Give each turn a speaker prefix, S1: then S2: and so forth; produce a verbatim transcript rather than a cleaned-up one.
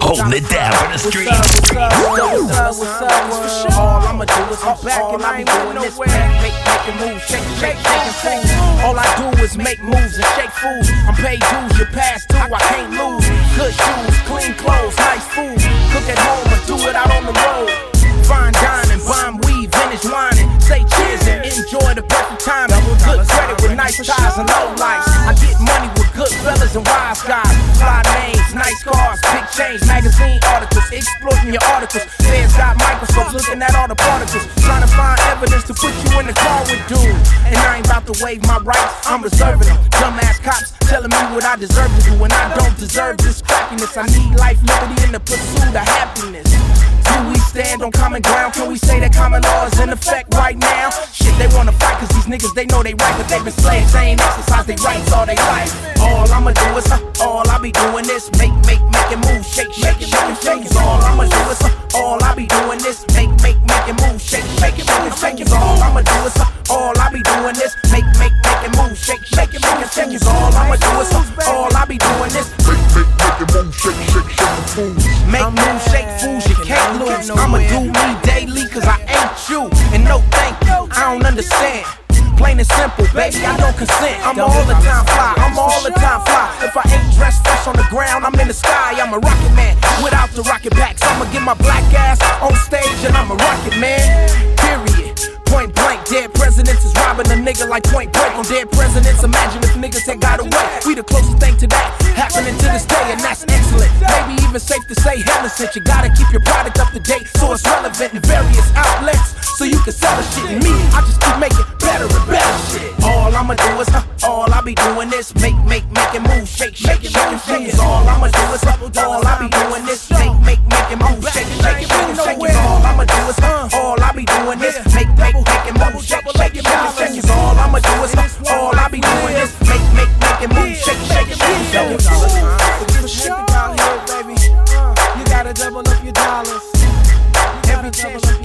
S1: holding it down for the streets.
S2: What's up, what's up, what's up, what's up? All I'ma do is I'm back and I ain't doing this. Make, make a move, shake, shake, shake and fool. All I do is make moves and shake fools. I'm paid dues, you pass through, I can't lose. Good shoes, clean clothes, nice food. Cook at home or do it out on the road. Fine dining, bomb weed, vintage whining. Say cheers and enjoy the perfect time. Good credit with nice ties and low lights. I get money with good fellas and wise guys. Fly names, nice cars, big change, magazine articles, exploiting your articles. Fans got microscopes looking at all the particles, trying to find evidence to put you in the car with dude. And I ain't about to waive my rights, I'm reserving them. Dumbass cops telling me what I deserve to do, and I don't deserve this crappiness. I need life, liberty, and the pursuit of happiness. Do we stand on common ground? Can we say that common law is in effect right now? Shit, they wanna fight cause these niggas, they know they right, but they've been slaves, they ain't exercise their rights all they life. All I'ma do is, uh, all I be doing is make, make, make it move, shake, shake it, shake it, shake it. All I'ma do is, uh, all I be doing is make, make, make it move, shake, shake it, shake it, shake it. All I'ma do is, uh, all I be doing is make, make, make it move, shake, shake it, shake it, shake it. All I'ma do is, uh, all I be doing is
S3: make, make, make it move, shake, shake, shake the fools.
S2: Make moves, shake fools, you can't lose. I'ma do me daily cause I ain't you. And no thank you, I don't understand. Plain and simple, baby, I don't consent. I'm all the time fly, I'm all the time fly. If I ain't dressed fresh on the ground, I'm in the sky. I'm a rocket man without the rocket packs. I'ma get my black ass on stage and I'm a rocket man. Period. Point blank, dead presidents is robbing a nigga like Point Break on dead presidents. Imagine if niggas had got away. We the closest thing to that happening to this day, and that's excellent. Maybe even safe to say hella since you gotta keep your product up to date so it's relevant in various outlets so you can sell the shit. And me, I just keep making better and better shit. All I'ma do is, uh, all I be doing is make, make, make it move, shake, shake it, shake it, shake it. All I'ma do is, uh, all I be doing is make, make, make it move, shake it, shake it, shake it, shake it. All I'ma do is, uh, all I be doing is make, make, make it move, shake, shake it, shake it, shake it. All I'ma do is, uh, all I be doing is make, make, make it move, shake, shake it, shake it, shake it. For sure, baby, you gotta double up your dollars. Every chance you